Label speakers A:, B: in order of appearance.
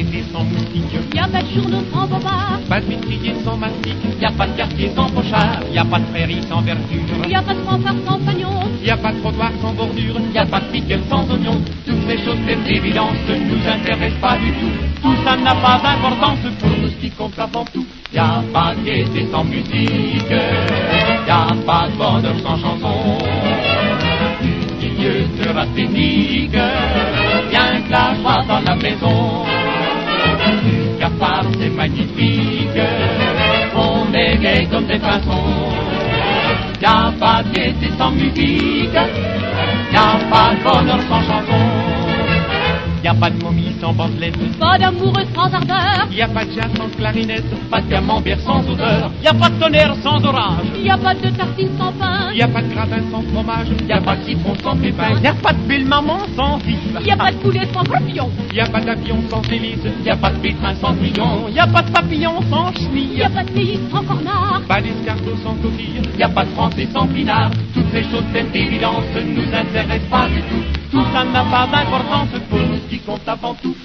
A: d'été sans moustiques.
B: Y a pas de journaux sans bobards.
A: Pas de vitrier sans mastic. Y a pas de quartier sans pochard. Y a pas de prairie sans verdure.
B: Y a pas de fanfare sans fagnon.
A: Y a pas de trottoir sans bordure. Y a pas de piquet sans oignon. Toutes ces choses, c'est évidence, ne nous intéressent pas du tout. Tout ça n'a pas d'importance pour nous, ce qui compte avant tout. Y a pas de gaieté sans musique. Y a pas de bonheur sans chanson. Une milieu sera scénique. Bien que la joie dans la maison. Du cafard, c'est magnifique. On est gai comme des pinsons. Y a pas de gaieté sans musique. Y a pas de bonheur sans chanson. Y a pas de momie sans bandelette.
B: Pas d'amoureux sans ardeur.
A: Y a pas de jazz sans clarinette. Pas de camembert sans odeur. Y a pas de tonnerre sans orage.
B: Y a pas de tartine sans pain.
A: Y a pas de gradin sans fromage. Y a pas de citron sans pépin. Y a pas de belle maman sans vive.
B: Y a pas de poulet sans papillon.
A: Y a pas d'avion sans hélice. Y a pas de pétrin sans million. Y a pas de papillon sans chenille.
B: Y a pas de pays sans cornard.
A: Pas d'escargot sans coquille. Y a pas de français sans pinard. Toutes ces choses, c'est évidence, ne nous intéressent pas du tout. Tout ça n'a pas d'importance pour nous, ce qui compte avant tout.